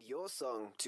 your song to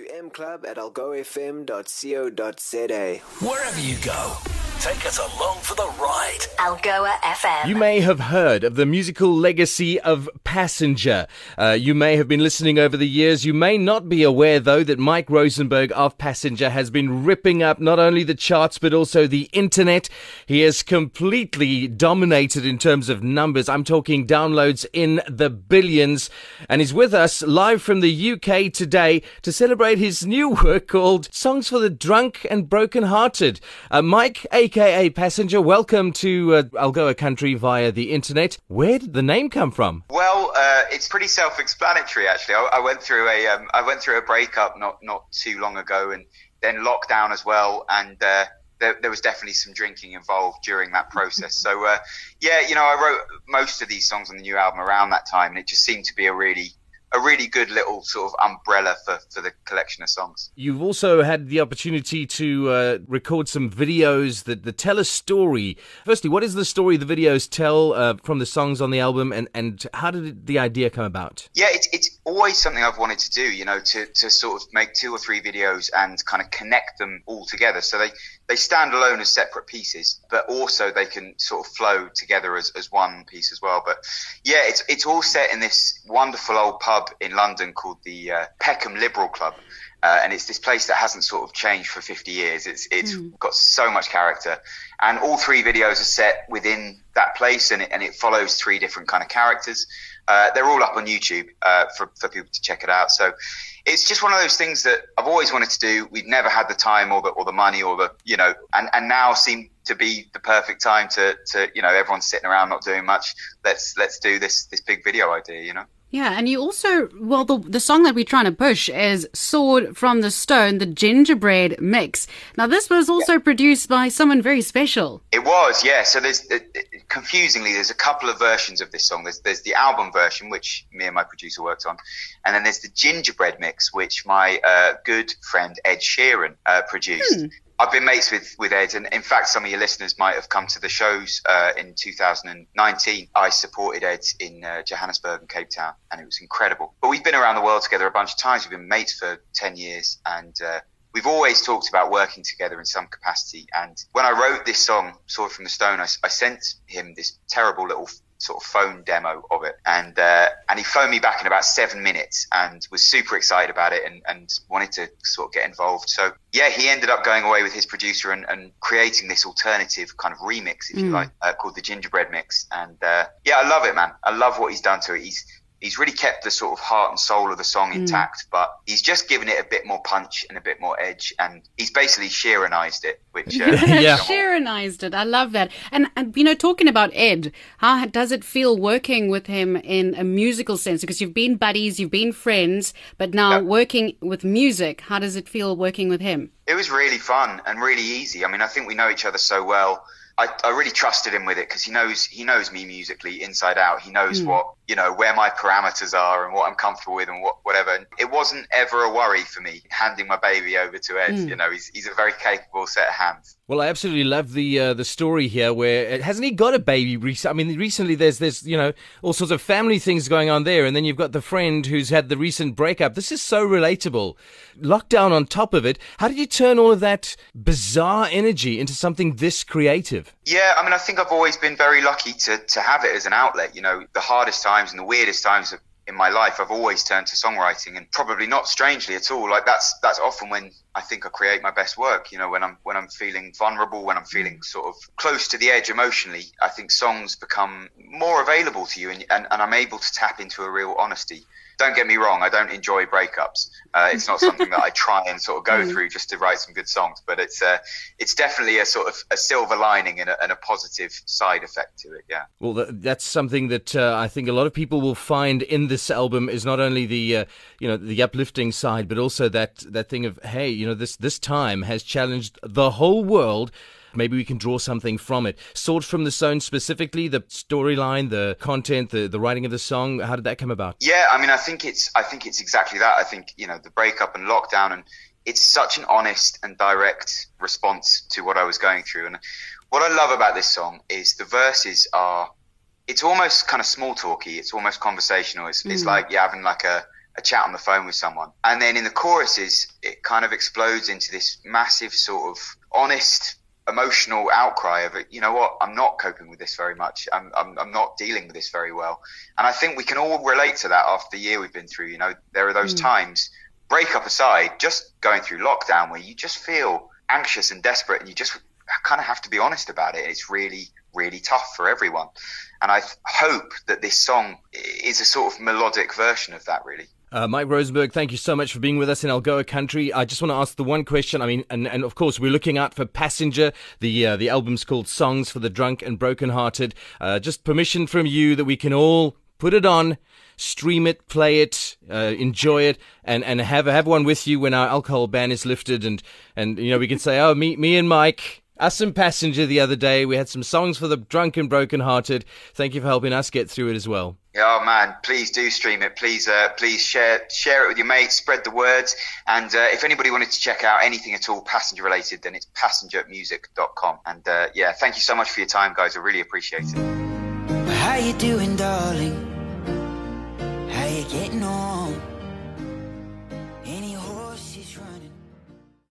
mclub@algoafm.co.za. Wherever you go, take us along for the ride. Algoa FM. You may have heard of the musical legacy of Passenger. You may have been listening over the years. You may not be aware, though, that Mike Rosenberg of Passenger has been ripping up not only the charts but also the internet. He has completely dominated in terms of numbers. I'm talking downloads in the billions. And he's with us live from the UK today to celebrate his new work called Songs for the Drunk and Broken-Hearted. Mike, aka Passenger, welcome to Algoa Country via the internet. Where did the name come from? Well, it's pretty self-explanatory, actually. I went through a breakup not too long ago, and then lockdown as well, and there was definitely some drinking involved during that process. So I wrote most of these songs on the new album around that time, and it just seemed to be a really good little sort of umbrella for the collection of songs. You've also had the opportunity to record some videos that tell a story. Firstly, what is the story the videos tell from the songs on the album, and how did the idea come about? Yeah, it's always something I've wanted to do, to sort of make 2 or 3 videos and kind of connect them all together. So they stand alone as separate pieces, but also they can sort of flow together as one piece as well. But yeah, it's all set in this wonderful old pub in London called the Peckham Liberal Club. And it's this place that hasn't sort of changed for 50 years. It's got so much character. And all 3 videos are set within that place, and it follows 3 different kind of characters. They're all up on YouTube for people to check it out. So it's just one of those things that I've always wanted to do. We've never had the time or the money and now seem to be the perfect time to everyone's sitting around not doing much. Let's do this big video idea, Yeah, and you also, the song that we're trying to push is Sword from the Stone, the Gingerbread Mix. Now, this was also produced by someone very special. It was, yeah. So confusingly, there's a couple of versions of this song. There's the album version, which me and my producer worked on. And then there's the Gingerbread Mix, which my good friend Ed Sheeran produced. I've been mates with Ed, and in fact, some of your listeners might have come to the shows in 2019. I supported Ed in Johannesburg and Cape Town, and it was incredible. But we've been around the world together a bunch of times. We've been mates for 10 years, and we've always talked about working together in some capacity. And when I wrote this song, Sword from the Stone, I sent him this terrible little sort of phone demo of it, and he phoned me back in about 7 minutes and was super excited about it and wanted to sort of get involved. So yeah, he ended up going away with his producer and creating this alternative kind of remix, if you like, called the Gingerbread Mix. And I love it, man. I love what he's done to it. He's really kept the sort of heart and soul of the song intact, but he's just given it a bit more punch and a bit more edge, and he's basically Sheeranized it, which Sheeranized it. I love that. And talking about Ed, how does it feel working with him in a musical sense? Because you've been buddies, you've been friends, but now working with music, how does it feel working with him? It was really fun and really easy. I mean, I think we know each other so well. I really trusted him with it because he knows me musically inside out. He knows where my parameters are and what I'm comfortable with and whatever. And it wasn't ever a worry for me handing my baby over to Ed. He's a very capable set of hands. Well, I absolutely love the story here. Where hasn't he got a baby recently? I mean, recently there's all sorts of family things going on there, and then you've got the friend who's had the recent breakup. This is so relatable. Lockdown on top of it. How did you turn all of that bizarre energy into something this creative? Yeah, I mean, I think I've always been very lucky to have it as an outlet. The hardest times and the weirdest times in my life, I've always turned to songwriting, and probably not strangely at all. Like that's often when I think I create my best work. When I'm feeling vulnerable, when I'm feeling sort of close to the edge emotionally, I think songs become more available to you, and I'm able to tap into a real honesty. Don't get me wrong, I don't enjoy breakups. It's not something that I try and sort of go through just to write some good songs, but it's definitely a sort of a silver lining and a positive side effect to it, yeah. Well, that's something that I think a lot of people will find in this album is not only the uplifting side, but also that thing of, hey, this time has challenged the whole world. Maybe we can draw something from it. Sword from the Stone specifically, the storyline, the content, the writing of the song. How did that come about? Yeah, I mean, I think it's exactly that. I think the breakup and lockdown, and it's such an honest and direct response to what I was going through. And what I love about this song is the verses are. It's almost kind of small talky. It's almost conversational. It's like you're having like a a chat on the phone with someone. And then in the choruses, it kind of explodes into this massive sort of honest, emotional outcry of, you know what, I'm not coping with this very much. I'm not dealing with this very well. And I think we can all relate to that after the year we've been through. You know, there are those times, breakup aside, just going through lockdown where you just feel anxious and desperate, and you just kind of have to be honest about it. It's really, really tough for everyone. And I hope that this song is a sort of melodic version of that, really. Mike Rosenberg, thank you so much for being with us in Algoa Country. I just want to ask the one question. I mean, and of course, we're looking out for Passenger. The album's called Songs for the Drunk and Brokenhearted. Just permission from you that we can all put it on, stream it, play it, enjoy it, and have one with you when our alcohol ban is lifted. And you know, we can say, oh, me and Mike, us and Passenger the other day, we had some songs for the drunk and brokenhearted. Thank you for helping us get through it as well. Oh man, please do stream it. Please share it with your mates, spread the word. And if anybody wanted to check out anything at all Passenger related, then it's passengermusic.com. And yeah, thank you so much for your time, guys. I really appreciate it. How you doing, darling? How you getting on?